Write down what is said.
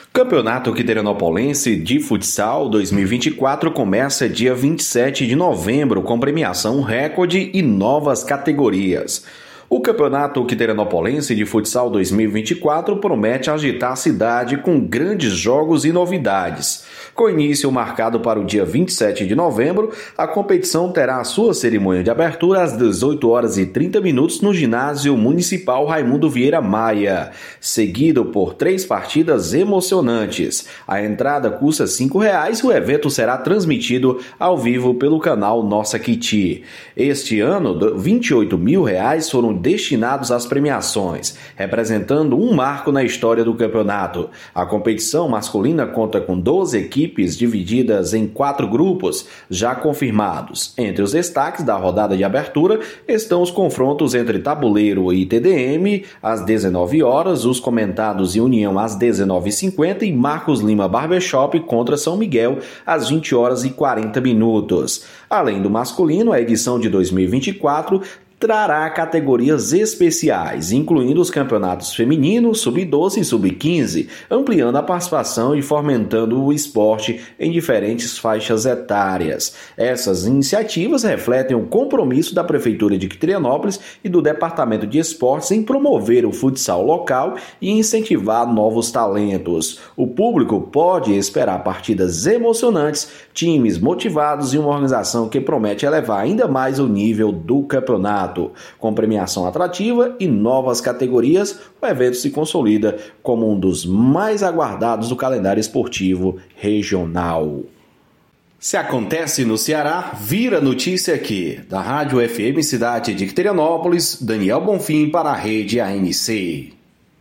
Campeonato Quiterianopolense de Futsal 2024 começa dia 27 de novembro com premiação recorde e novas categorias. O Campeonato Quiterianopolense de Futsal 2024 promete agitar a cidade com grandes jogos e novidades. Com início marcado para o dia 27 de novembro, a competição terá a sua cerimônia de abertura às 18h30 no Ginásio Municipal Raimundo Vieira Maia, seguido por 3 partidas emocionantes. A entrada custa R$ 5,00 e o evento será transmitido ao vivo pelo canal Nossa Quiti. Este ano, R$ 28.000 foram destinados às premiações, representando um marco na história do campeonato. A competição masculina conta com 12 equipes divididas em 4 grupos já confirmados. Entre os destaques da rodada de abertura estão os confrontos entre Tabuleiro e TDM às 19 horas, os comentados e União às 19h50 e Marcos Lima Barbershop contra São Miguel às 20h40. Além do masculino, a edição de 2024 trará categorias especiais, incluindo os campeonatos femininos, sub-12 e sub-15, ampliando a participação e fomentando o esporte em diferentes faixas etárias. Essas iniciativas refletem o compromisso da Prefeitura de Quiterianópolis e do Departamento de Esportes em promover o futsal local e incentivar novos talentos. O público pode esperar partidas emocionantes, times motivados e uma organização que promete elevar ainda mais o nível do campeonato. Com premiação atrativa e novas categorias, o evento se consolida como um dos mais aguardados do calendário esportivo regional. Se acontece no Ceará, vira notícia aqui. Da Rádio FM Cidade de Quiterianópolis, Daniel Bonfim para a Rede ANC.